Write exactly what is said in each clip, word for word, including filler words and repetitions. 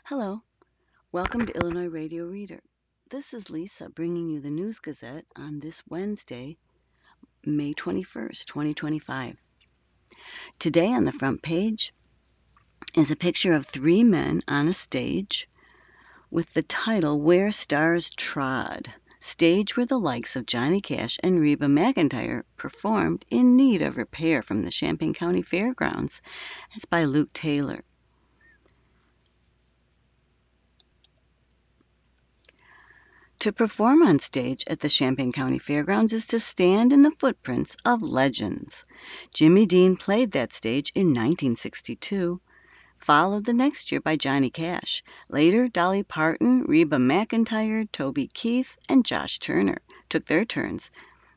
Hello, welcome to Illinois Radio Reader. This is Lisa bringing you the News Gazette on this Wednesday, May twenty-first, twenty twenty-five. Today on the front page is a picture of three men on a stage with the title Where Stars Trod, stage where the likes of Johnny Cash and Reba McEntire performed in need of repair from the Champaign County Fairgrounds. It's by Luke Taylor. To perform on stage at the Champaign County Fairgrounds is to stand in the footprints of legends. Jimmy Dean played that stage in nineteen sixty-two, followed the next year by Johnny Cash. Later, Dolly Parton, Reba McEntire, Toby Keith, and Josh Turner took their turns.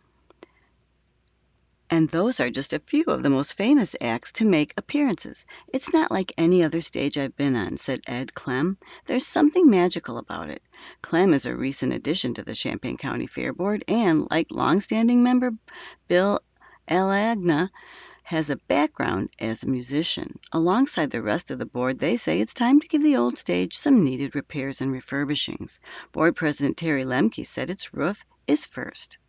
And those are just a few of the most famous acts to make appearances. It's not like any other stage I've been on, said Ed Clem. There's something magical about it. Clem is a recent addition to the Champaign County Fair Board and, like longstanding member Bill Alagna, has a background as a musician. Alongside the rest of the board, they say it's time to give the old stage some needed repairs and refurbishings. Board President Terry Lemke said its roof is first.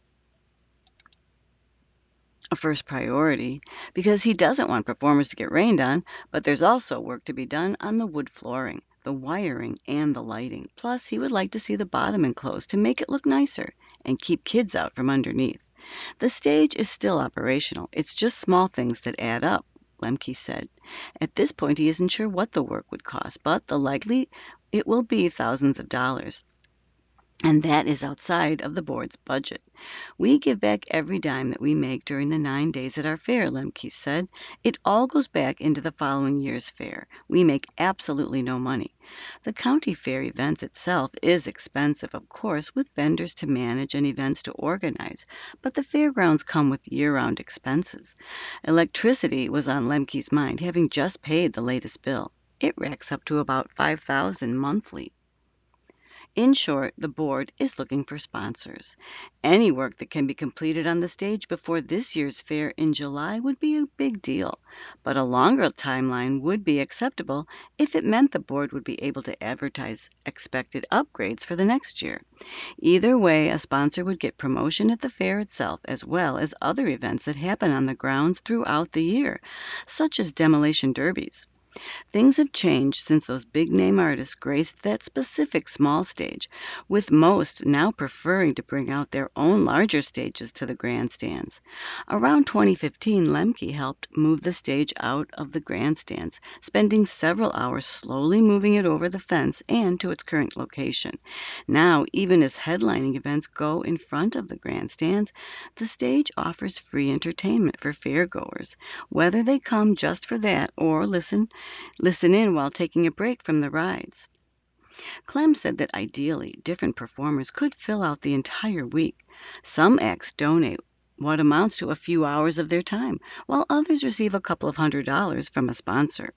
A first priority because he doesn't want performers to get rained on, but there's also work to be done on the wood flooring, the wiring, and the lighting. Plus, he would like to see the bottom enclosed to make it look nicer and keep kids out from underneath. The stage is still operational. It's just small things that add up, Lemke said. At this point, he isn't sure what the work would cost, but the likely it will be thousands of dollars. And that is outside of the board's budget. We give back every dime that we make during the nine days at our fair, Lemke said. It all goes back into the following year's fair. We make absolutely no money. The county fair events itself is expensive, of course, with vendors to manage and events to organize, but the fairgrounds come with year-round expenses. Electricity was on Lemke's mind, having just paid the latest bill. It racks up to about five thousand dollars monthly. In short, the board is looking for sponsors. Any work that can be completed on the stage before this year's fair in July would be a big deal, but a longer timeline would be acceptable if it meant the board would be able to advertise expected upgrades for the next year. Either way, a sponsor would get promotion at the fair itself as well as other events that happen on the grounds throughout the year, such as demolition derbies. Things have changed since those big-name artists graced that specific small stage, with most now preferring to bring out their own larger stages to the grandstands. Around twenty fifteen, Lemke helped move the stage out of the grandstands, spending several hours slowly moving it over the fence and to its current location. Now, even as headlining events go in front of the grandstands, the stage offers free entertainment for fairgoers, whether they come just for that or listen listen in while taking a break from the rides. Clem said that ideally, different performers could fill out the entire week. Some acts donate what amounts to a few hours of their time, while others receive a couple of hundred dollars from a sponsor.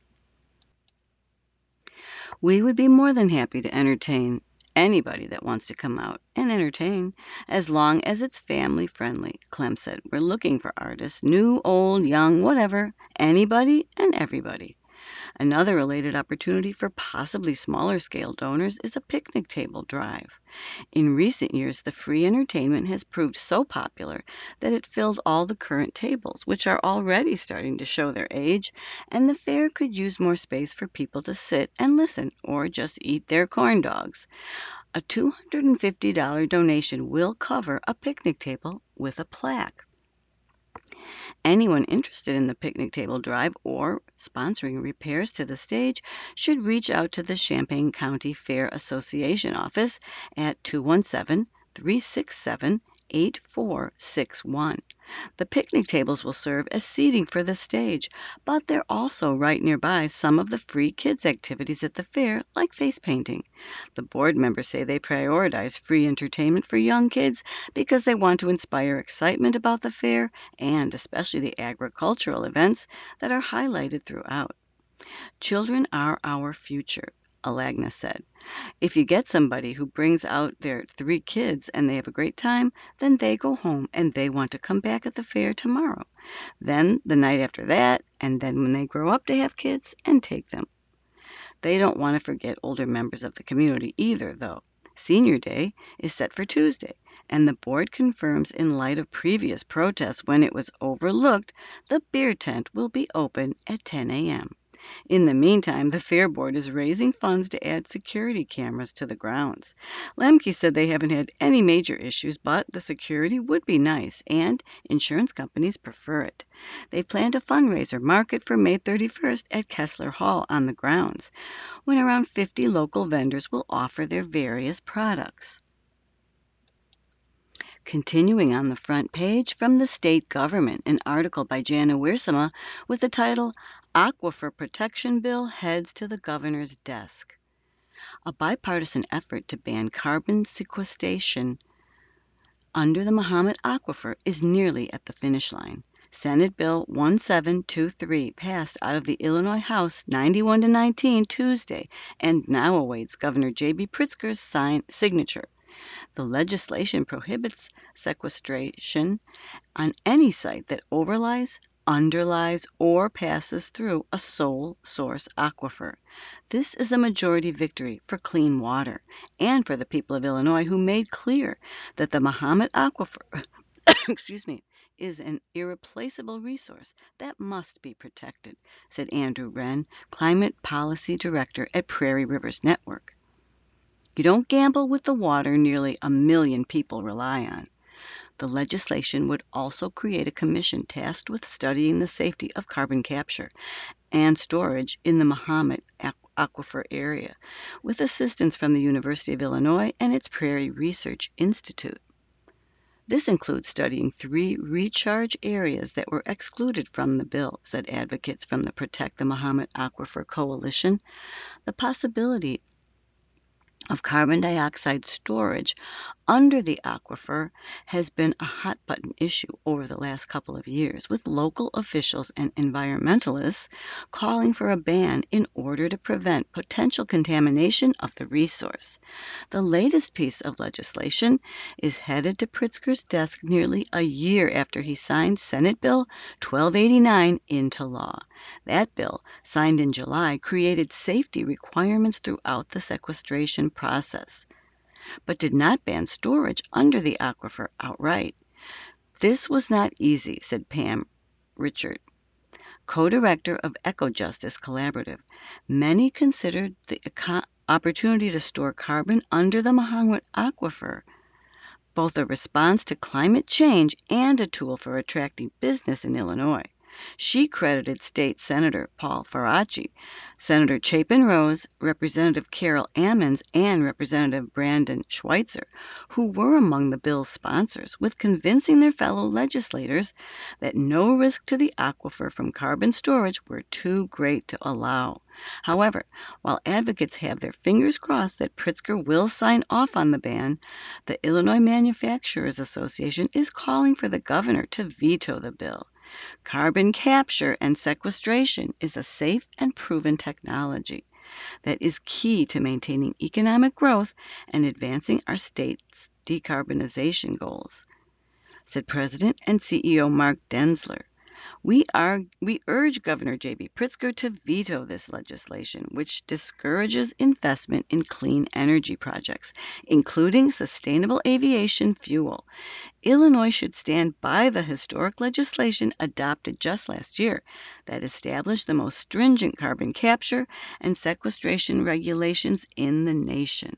We would be more than happy to entertain anybody that wants to come out and entertain, as long as it's family friendly, Clem said. We're looking for artists, new, old, young, whatever, anybody and everybody. Another related opportunity for possibly smaller scale donors is a picnic table drive. In recent years, the free entertainment has proved so popular that it filled all the current tables, which are already starting to show their age, and the fair could use more space for people to sit and listen or just eat their corn dogs. A two hundred fifty dollars donation will cover a picnic table with a plaque. Anyone interested in the picnic table drive or sponsoring repairs to the stage should reach out to the Champaign County Fair Association office at two one seven, three six seven, eight four six one. The picnic tables will serve as seating for the stage, but they're also right nearby some of the free kids' activities at the fair, like face painting. The board members say they prioritize free entertainment for young kids because they want to inspire excitement about the fair and especially the agricultural events that are highlighted throughout. Children are our future, Alagna said. If you get somebody who brings out their three kids and they have a great time, then they go home and they want to come back at the fair tomorrow. Then the night after that, and then when they grow up to have kids and take them. They don't want to forget older members of the community either, though. Senior Day is set for Tuesday, and the board confirms in light of previous protests when it was overlooked, the beer tent will be open at ten a m In the meantime, the Fair Board is raising funds to add security cameras to the grounds. Lemke said they haven't had any major issues, but the security would be nice, and insurance companies prefer it. They plan to fundraiser market for May thirty-first at Kessler Hall on the grounds, when around fifty local vendors will offer their various products. Continuing on the front page from the state government, an article by Jana Wiersma with the title Aquifer Protection Bill Heads to the Governor's Desk. A bipartisan effort to ban carbon sequestration under the Mahomet Aquifer is nearly at the finish line. Senate Bill one seven two three passed out of the Illinois House ninety-one to nineteen Tuesday and now awaits Governor J B Pritzker's sign signature. The legislation prohibits sequestration on any site that overlies, underlies, or passes through a sole source aquifer. This is a majority victory for clean water and for the people of Illinois who made clear that the Mahomet Aquifer excuse me, is an irreplaceable resource that must be protected, said Andrew Wren, Climate Policy Director at Prairie Rivers Network. You don't gamble with the water nearly a million people rely on. The legislation would also create a commission tasked with studying the safety of carbon capture and storage in the Mahomet Aquifer area, with assistance from the University of Illinois and its Prairie Research Institute. This includes studying three recharge areas that were excluded from the bill, said advocates from the Protect the Mahomet Aquifer Coalition. The possibility of carbon dioxide storage under the aquifer has been a hot button issue over the last couple of years, with local officials and environmentalists calling for a ban in order to prevent potential contamination of the resource. The latest piece of legislation is headed to Pritzker's desk nearly a year after he signed Senate Bill twelve eighty-nine into law. That bill, signed in July, created safety requirements throughout the sequestration process, but did not ban storage under the aquifer outright. This was not easy, said Pam Richard, co-director of EcoJustice Collaborative. Many considered the opportunity to store carbon under the Mahomet Aquifer both a response to climate change and a tool for attracting business in Illinois. She credited State Senator Paul Faraci, Senator Chapin Rose, Representative Carol Ammons, and Representative Brandon Schweitzer, who were among the bill's sponsors, with convincing their fellow legislators that no risk to the aquifer from carbon storage were too great to allow. However, while advocates have their fingers crossed that Pritzker will sign off on the ban, the Illinois Manufacturers Association is calling for the governor to veto the bill. Carbon capture and sequestration is a safe and proven technology that is key to maintaining economic growth and advancing our state's decarbonization goals, said President and C E O Mark Denzler. We, are, we urge Governor J B Pritzker to veto this legislation, which discourages investment in clean energy projects, including sustainable aviation fuel. Illinois should stand by the historic legislation adopted just last year that established the most stringent carbon capture and sequestration regulations in the nation.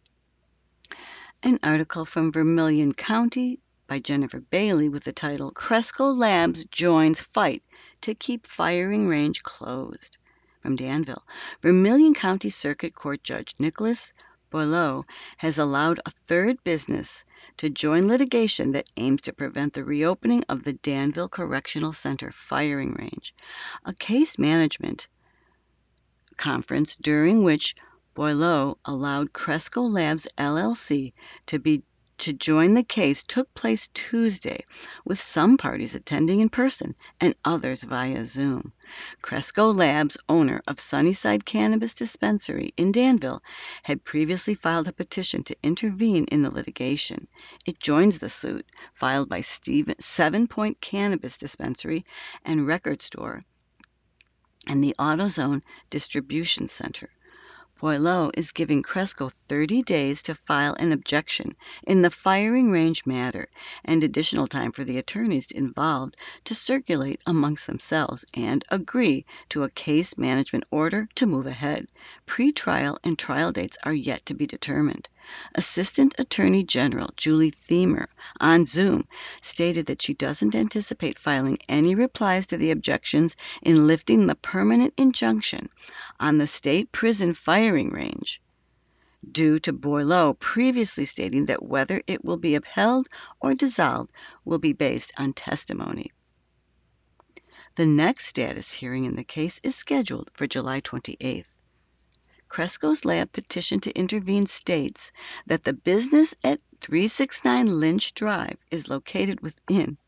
An article from Vermilion County by Jennifer Bailey with the title Cresco Labs Joins Fight to Keep Firing Range Closed. From Danville, Vermilion County Circuit Court Judge Nicholas Boileau has allowed a third business to join litigation that aims to prevent the reopening of the Danville Correctional Center firing range. A case management conference during which Boileau allowed Cresco Labs L L C to be to join the case took place Tuesday, with some parties attending in person and others via Zoom. Cresco Labs, owner of Sunnyside Cannabis Dispensary in Danville, had previously filed a petition to intervene in the litigation. It joins the suit filed by Steven, Seven Point Cannabis Dispensary and Record Store and the AutoZone Distribution Center. Boileau is giving Cresco thirty days to file an objection in the firing range matter and additional time for the attorneys involved to circulate amongst themselves and agree to a case management order to move ahead. Pre-trial and trial dates are yet to be determined. Assistant Attorney General Julie Thiemer on Zoom stated that she doesn't anticipate filing any replies to the objections in lifting the permanent injunction on the state prison firing range, due to Boileau previously stating that whether it will be upheld or dissolved will be based on testimony. The next status hearing in the case is scheduled for July twenty-eighth. Cresco's lab petition to intervene states that the business at three sixty-nine Lynch Drive is located within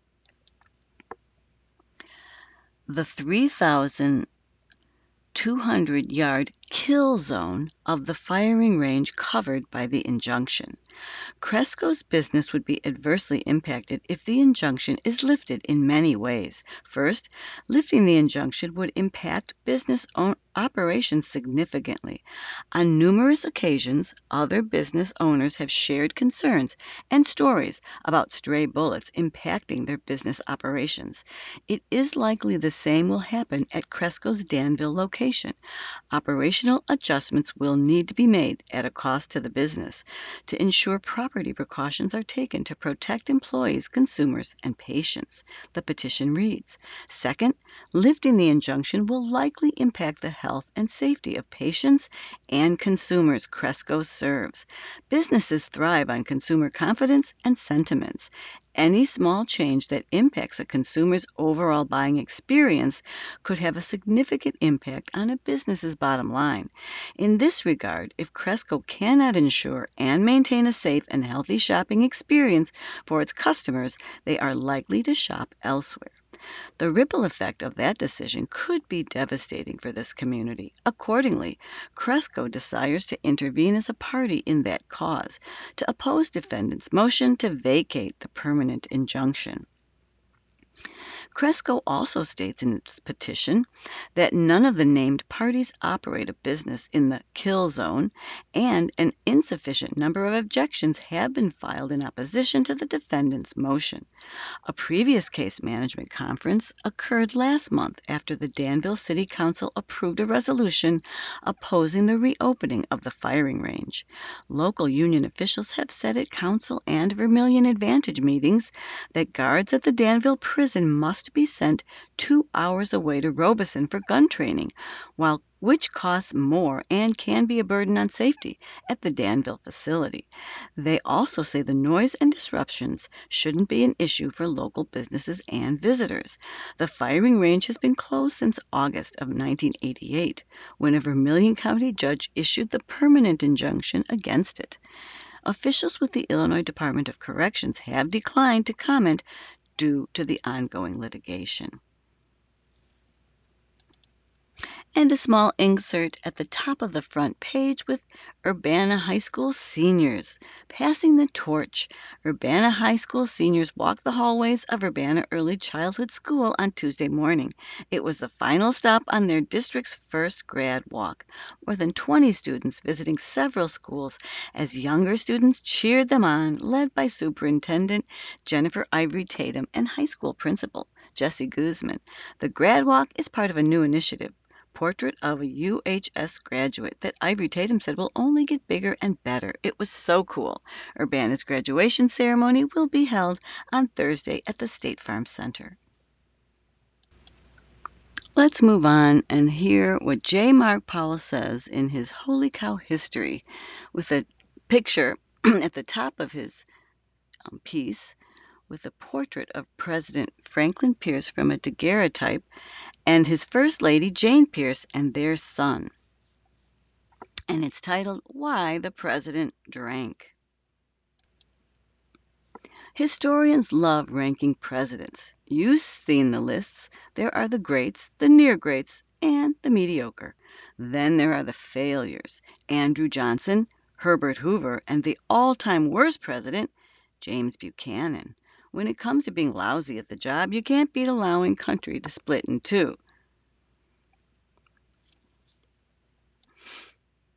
the three thousand two hundred yard kill zone of the firing range covered by the injunction. Cresco's business would be adversely impacted if the injunction is lifted in many ways. First, lifting the injunction would impact business operations significantly. On numerous occasions, other business owners have shared concerns and stories about stray bullets impacting their business operations. It is likely the same will happen at Cresco's Danville location. Operational adjustments will need to be made at a cost to the business to ensure property precautions are taken to protect employees, consumers, and patients. The petition reads, second, lifting the injunction will likely impact the health and safety of patients and consumers Cresco serves. Businesses thrive on consumer confidence and sentiments. Any small change that impacts a consumer's overall buying experience could have a significant impact on a business's bottom line. In this regard, if Cresco cannot ensure and maintain a safe and healthy shopping experience for its customers, they are likely to shop elsewhere. The ripple effect of that decision could be devastating for this community. Accordingly, Cresco desires to intervene as a party in that cause to oppose defendants' motion to vacate the permanent injunction. Cresco also states in its petition that none of the named parties operate a business in the kill zone, and an insufficient number of objections have been filed in opposition to the defendant's motion. A previous case management conference occurred last month after the Danville City Council approved a resolution opposing the reopening of the firing range. Local union officials have said at council and Vermilion Advantage meetings that guards at the Danville prison must be sent two hours away to Robeson for gun training, while which costs more and can be a burden on safety at the Danville facility. They also say the noise and disruptions shouldn't be an issue for local businesses and visitors. The firing range has been closed since August of nineteen eighty-eight, when a Vermilion County judge issued the permanent injunction against it. Officials with the Illinois Department of Corrections have declined to comment due to the ongoing litigation. And a small insert at the top of the front page with Urbana High School seniors passing the torch. Urbana High School seniors walked the hallways of Urbana Early Childhood School on Tuesday morning. It was the final stop on their district's first grad walk. More than twenty students visiting several schools as younger students cheered them on, led by Superintendent Jennifer Ivory Tatum and high school principal Jesse Guzman. The grad walk is part of a new initiative, Portrait of a U H S Graduate, that Ivory Tatum said will only get bigger and better. It was so cool. Urbana's graduation ceremony will be held on Thursday at the State Farm Center. Let's move on and hear what J. Mark Powell says in his Holy Cow History, with a picture at the top of his um, piece with a portrait of President Franklin Pierce from a daguerreotype and his First Lady, Jane Pierce, and their son. And it's titled, Why the President Drank. Historians love ranking presidents. You've seen the lists. There are the greats, the near greats, and the mediocre. Then there are the failures. Andrew Johnson, Herbert Hoover, and the all-time worst president, James Buchanan. When it comes to being lousy at the job, you can't beat allowing country to split in two.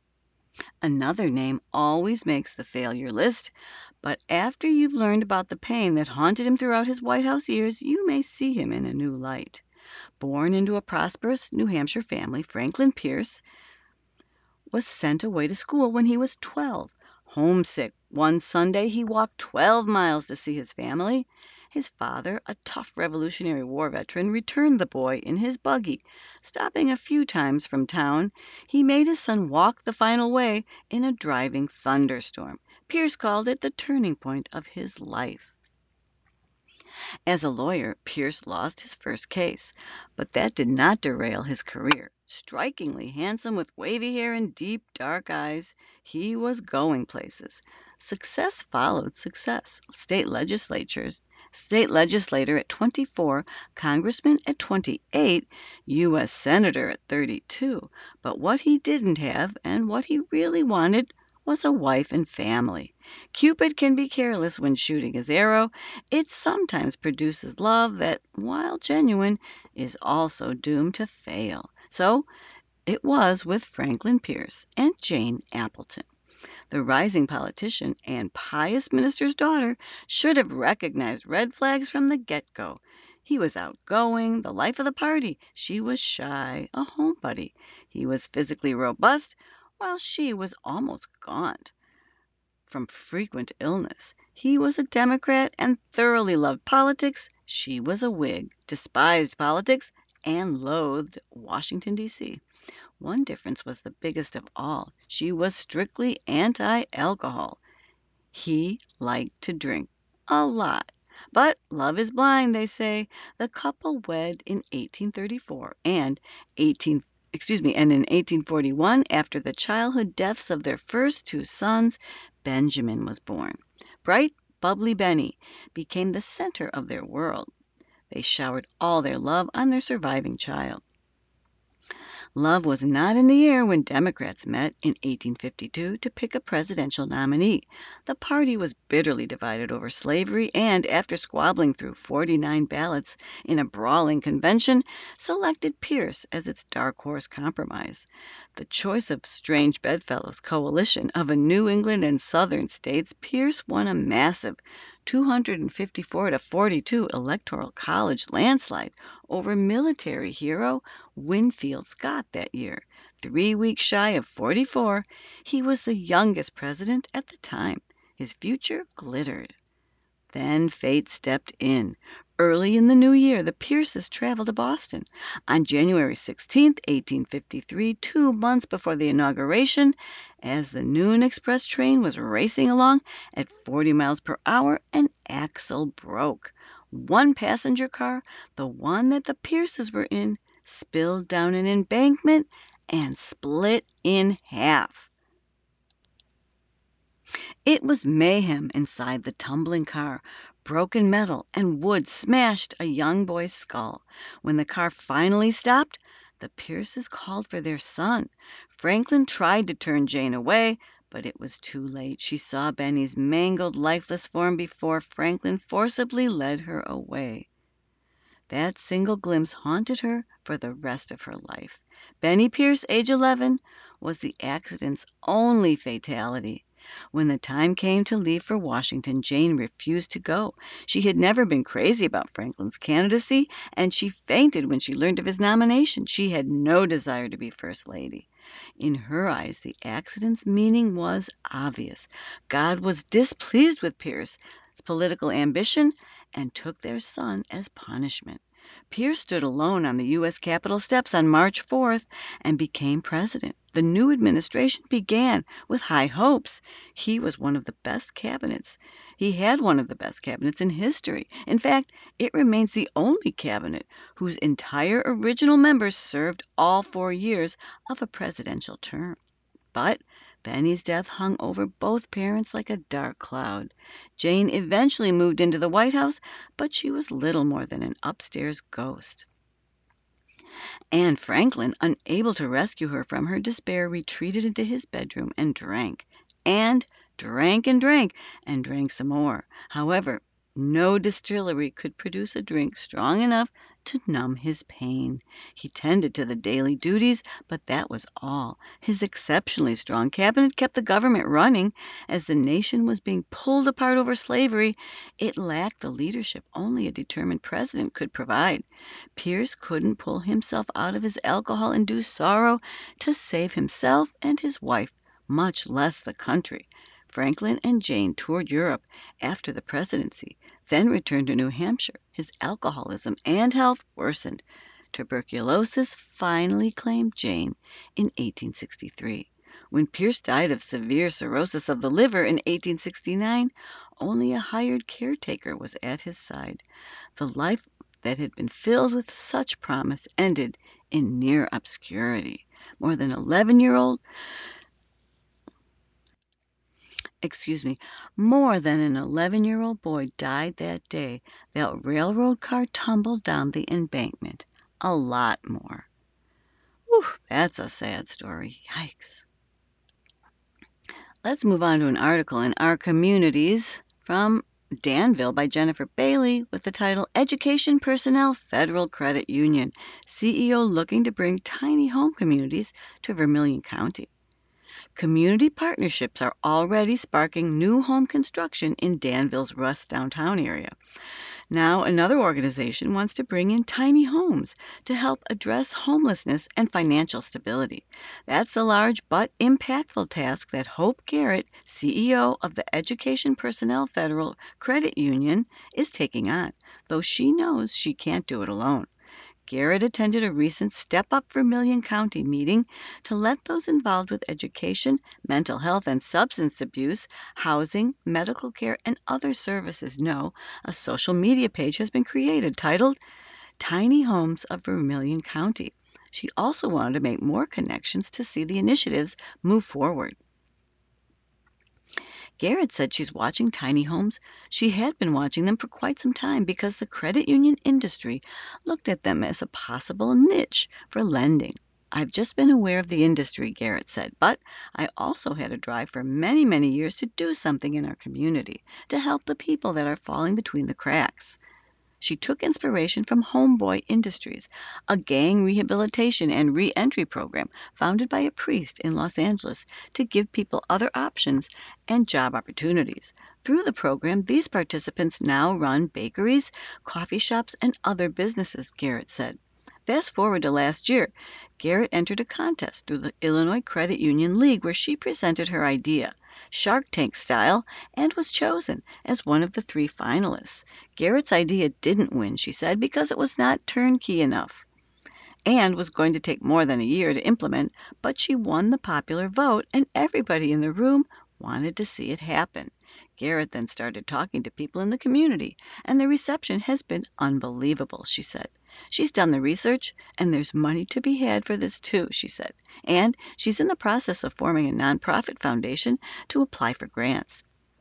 Another name always makes the failure list, but after you've learned about the pain that haunted him throughout his White House years, you may see him in a new light. Born into a prosperous New Hampshire family, Franklin Pierce was sent away to school when he was twelve. Homesick, one Sunday he walked twelve miles to see his family. His father, a tough Revolutionary War veteran, returned the boy in his buggy. Stopping a few times from town, he made his son walk the final way in a driving thunderstorm. Pierce called it the turning point of his life. As a lawyer, Pierce lost his first case, but that did not derail his career. Strikingly handsome with wavy hair and deep, dark eyes, he was going places. Success followed success. State legislatures, state legislator at twenty-four, congressman at twenty-eight, U S senator at thirty-two. But what he didn't have and what he really wanted was a wife and family. Cupid can be careless when shooting his arrow. It sometimes produces love that, while genuine, is also doomed to fail. So it was with Franklin Pierce and Jane Appleton. The rising politician and pious minister's daughter should have recognized red flags from the get-go. He was outgoing, the life of the party. She was shy, a homebody. He was physically robust, while she was almost gaunt from frequent illness. He was a Democrat and thoroughly loved politics. She was a Whig, despised politics, and loathed Washington, D C. One difference was the biggest of all. She was strictly anti-alcohol. He liked to drink a lot. But love is blind, they say. The couple wed in eighteen thirty-four and eighteen excuse me, and in eighteen forty-one, after the childhood deaths of their first two sons, Benjamin was born. Bright, bubbly Benny became the center of their world. They showered all their love on their surviving child. Love was not in the air when Democrats met in eighteen fifty-two to pick a presidential nominee. The party was bitterly divided over slavery and, after squabbling through forty-nine ballots in a brawling convention, selected Pierce as its dark horse compromise. The choice of strange bedfellows coalition of a New England and Southern states, Pierce won a massive two hundred fifty-four to forty-two electoral college landslide over military hero Winfield Scott that year. Three weeks shy of forty-four, he was the youngest president at the time. His future glittered. Then fate stepped in. Early in the new year, the Pierces traveled to Boston. On January sixteenth, eighteen fifty-three, two months before the inauguration, as the noon express train was racing along at forty miles per hour, an axle broke. One passenger car, the one that the Pierces were in, spilled down an embankment and split in half. It was mayhem inside the tumbling car. Broken metal and wood smashed a young boy's skull. When the car finally stopped, the Pierces called for their son. Franklin tried to turn Jane away, but it was too late. She saw Benny's mangled, lifeless form before Franklin forcibly led her away. That single glimpse haunted her for the rest of her life. Benny Pierce, age eleven, was the accident's only fatality. When the time came to leave for Washington, Jane refused to go. She had never been crazy about Franklin's candidacy, and she fainted when she learned of his nomination. She had no desire to be First Lady. In her eyes, the accident's meaning was obvious. God was displeased with Pierce's political ambition and took their son as punishment. Pierce stood alone on the U S Capitol steps on March fourth and became president. The new administration began with high hopes. He was one of the best cabinets. He had one of the best cabinets in history. In fact, it remains the only cabinet whose entire original members served all four years of a presidential term. But Benny's death hung over both parents like a dark cloud. Jane eventually moved into the White House, but she was little more than an upstairs ghost. Anne Franklin, unable to rescue her from her despair, retreated into his bedroom and drank, and drank and drank, and drank some more. However, no distillery could produce a drink strong enough to numb his pain. He tended to the daily duties, but that was all. His exceptionally strong cabinet kept the government running. As the nation was being pulled apart over slavery, it lacked the leadership only a determined president could provide. Pierce couldn't pull himself out of his alcohol-induced sorrow to save himself and his wife, much less the country. Franklin and Jane toured Europe after the presidency, then returned to New Hampshire. His alcoholism and health worsened. Tuberculosis finally claimed Jane in eighteen sixty-three. When Pierce died of severe cirrhosis of the liver in eighteen sixty-nine, only a hired caretaker was at his side. The life that had been filled with such promise ended in near obscurity. More than eleven year old excuse me, more than an eleven year old boy died that day that railroad car tumbled down the embankment. A lot more. Whew, that's a sad story. Yikes. Let's move on to an article in Our Communities from Danville by Jennifer Bailey with the title Education Personnel Federal Credit Union, C E O looking to bring tiny home communities to Vermilion County. Community partnerships are already sparking new home construction in Danville's Russ downtown area. Now, another organization wants to bring in tiny homes to help address homelessness and financial stability. That's a large but impactful task that Hope Garrett, C E O of the Education Personnel Federal Credit Union, is taking on, though she knows she can't do it alone. Garrett attended a recent Step Up Vermilion County meeting to let those involved with education, mental health and substance abuse, housing, medical care, and other services know a social media page has been created titled Tiny Homes of Vermilion County. She also wanted to make more connections to see the initiatives move forward. Garrett said she's watching tiny homes. She had been watching them for quite some time because the credit union industry looked at them as a possible niche for lending. I've just been aware of the industry, Garrett said, but I also had a drive for many, many years to do something in our community to help the people that are falling between the cracks. She took inspiration from Homeboy Industries, a gang rehabilitation and re-entry program founded by a priest in Los Angeles to give people other options and job opportunities. Through the program, these participants now run bakeries, coffee shops, and other businesses, Garrett said. Fast forward to last year, Garrett entered a contest through the Illinois Credit Union League where she presented her idea, Shark Tank style, and was chosen as one of the three finalists. Garrett's idea didn't win, she said, because it was not turnkey enough and was going to take more than a year to implement, but she won the popular vote and everybody in the room wanted to see it happen. Garrett then started talking to people in the community, and the reception has been unbelievable, she said. She's done the research, and there's money to be had for this too, she said. And she's in the process of forming a nonprofit foundation to apply for grants.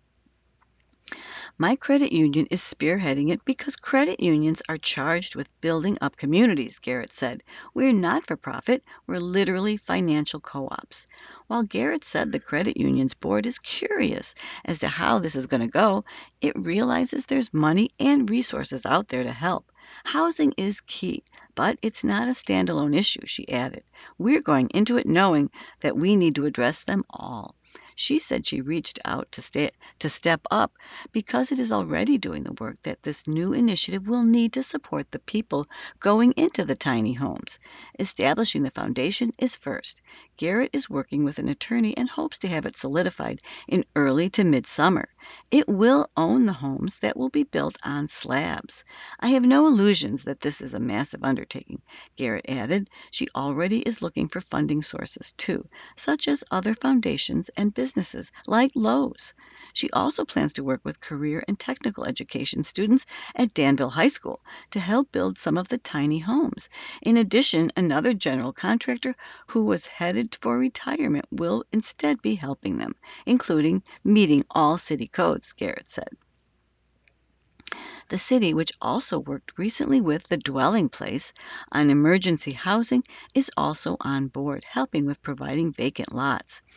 My credit union is spearheading it because credit unions are charged with building up communities, Garrett said. We're not for profit, we're literally financial co ops. While Garrett said the credit union's board is curious as to how this is going to go, it realizes there's money and resources out there to help. Housing is key, but it's not a standalone issue, she added. We're going into it knowing that we need to address them all. She said she reached out to, stay, to step up because it is already doing the work that this new initiative will need to support the people going into the tiny homes. Establishing the foundation is first. Garrett is working with an attorney and hopes to have it solidified in early to midsummer. It will own the homes that will be built on slabs. I have no illusions that this is a massive undertaking, Garrett added. She already is looking for funding sources too, such as other foundations and businesses like Lowe's. She also plans to work with career and technical education students at Danville High School to help build some of the tiny homes. In addition, another general contractor who was headed for retirement will instead be helping them, including meeting all city codes, Garrett said. The city, which also worked recently with the Dwelling Place on emergency housing, is also on board, helping with providing vacant lots.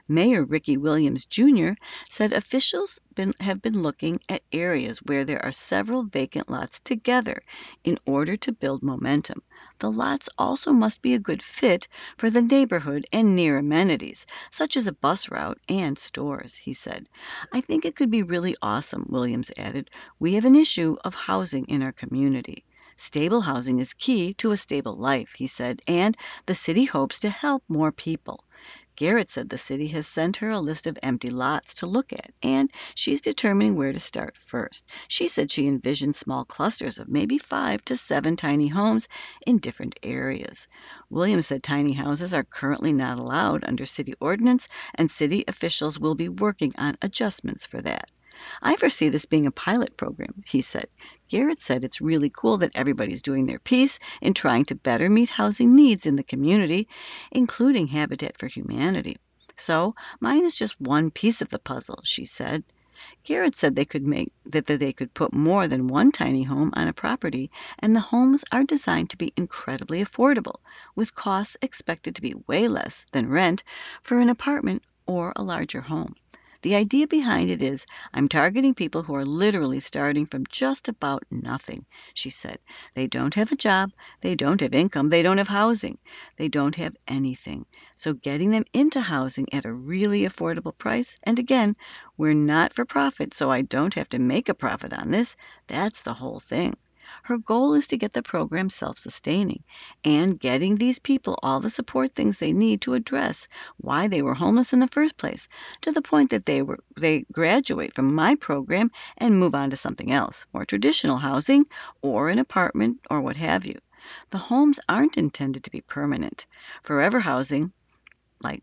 Mayor Ricky Williams Junior said officials been, have been looking at areas where there are several vacant lots together in order to build momentum. The lots also must be a good fit for the neighborhood and near amenities, such as a bus route and stores, he said. I think it could be really awesome, Williams added. We have an issue of housing in our community. Stable housing is key to a stable life, he said, and the city hopes to help more people. Garrett said the city has sent her a list of empty lots to look at, and she's determining where to start first. She said she envisioned small clusters of maybe five to seven tiny homes in different areas. Williams said tiny houses are currently not allowed under city ordinance, and city officials will be working on adjustments for that. I foresee this being a pilot program, he said. Garrett said it's really cool that everybody's doing their piece in trying to better meet housing needs in the community, including Habitat for Humanity. So, mine is just one piece of the puzzle, she said. Garrett said they could make that they could put more than one tiny home on a property, and the homes are designed to be incredibly affordable, with costs expected to be way less than rent for an apartment or a larger home. The idea behind it is I'm targeting people who are literally starting from just about nothing, she said. They don't have a job, they don't have income, they don't have housing, they don't have anything. So getting them into housing at a really affordable price, and again, we're not for profit, so I don't have to make a profit on this. That's the whole thing. Her goal is to get the program self-sustaining and getting these people all the support things they need to address why they were homeless in the first place, to the point that they were they graduate from my program and move on to something else, more traditional housing or an apartment or what have you. The homes aren't intended to be permanent. Forever housing, like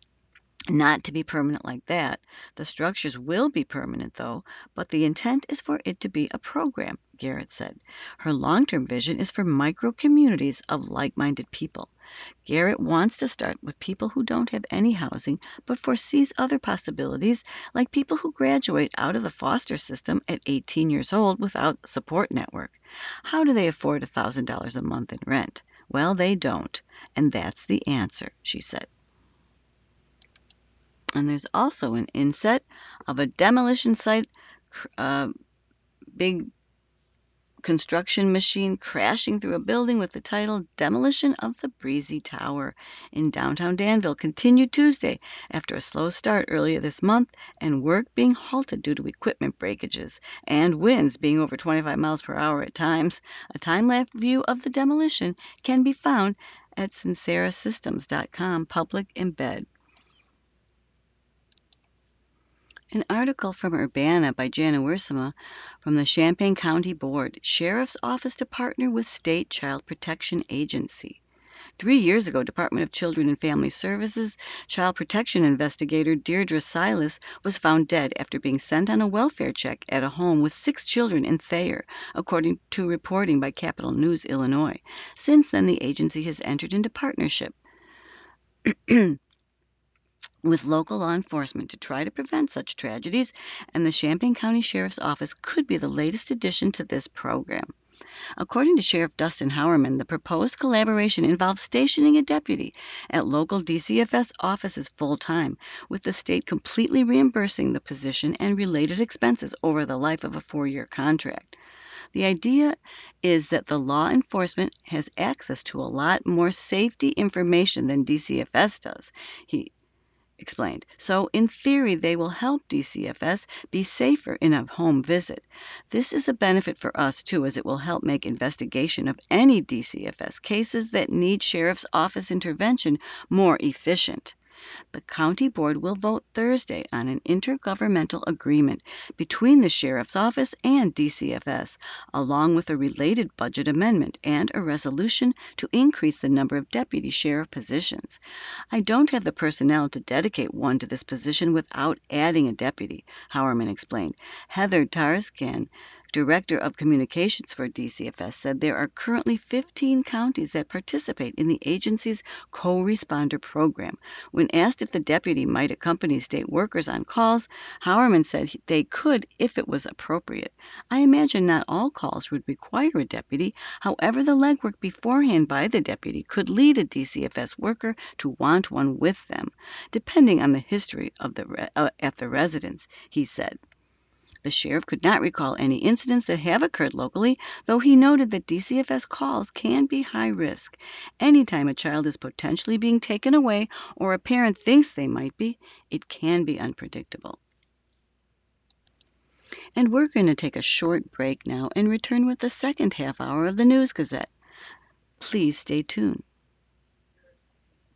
not to be permanent like that. The structures will be permanent, though, but the intent is for it to be a program, Garrett said. Her long term vision is for micro communities of like minded people. Garrett wants to start with people who don't have any housing but foresees other possibilities, like people who graduate out of the foster system at eighteen years old without a support network. How do they afford one thousand dollars a month in rent? Well, they don't. And that's the answer, she said. And there's also an inset of a demolition site, uh, big construction machine crashing through a building with the title Demolition of the Breezy Tower in downtown Danville continued Tuesday after a slow start earlier this month and work being halted due to equipment breakages and winds being over twenty-five miles per hour at times. A time-lapse view of the demolition can be found at sincera systems dot com public embed. An article from Urbana by Jana Wirsima from the Champaign County Board, Sheriff's Office to partner with State Child Protection Agency. Three years ago, Department of Children and Family Services child protection investigator Deirdre Silas was found dead after being sent on a welfare check at a home with six children in Thayer, according to reporting by Capital News, Illinois. Since then, the agency has entered into partnership with local law enforcement to try to prevent such tragedies, and the Champaign County Sheriff's Office could be the latest addition to this program. According to Sheriff Dustin Howerman, the proposed collaboration involves stationing a deputy at local D C F S offices full-time, with the state completely reimbursing the position and related expenses over the life of a four-year contract. The idea is that the law enforcement has access to a lot more safety information than D C F S does, he explained. So, in theory, they will help D C F S be safer in a home visit. This is a benefit for us, too, as it will help make investigation of any D C F S cases that need Sheriff's Office intervention more efficient. The County Board will vote Thursday on an intergovernmental agreement between the Sheriff's Office and D C F S, along with a related budget amendment and a resolution to increase the number of deputy sheriff positions. I don't have the personnel to dedicate one to this position without adding a deputy, Howerman explained. Heather Tarskan Director of Communications for D C F S said there are currently fifteen counties that participate in the agency's co-responder program. When asked if the deputy might accompany state workers on calls, Howerman said they could if it was appropriate. I imagine not all calls would require a deputy. However, the legwork beforehand by the deputy could lead a D C F S worker to want one with them, depending on the history of the uh, at the residence, he said. The sheriff could not recall any incidents that have occurred locally, though he noted that D C F S calls can be high risk. Anytime a child is potentially being taken away or a parent thinks they might be, it can be unpredictable. And we're going to take a short break now and return with the second half hour of the News Gazette. Please stay tuned.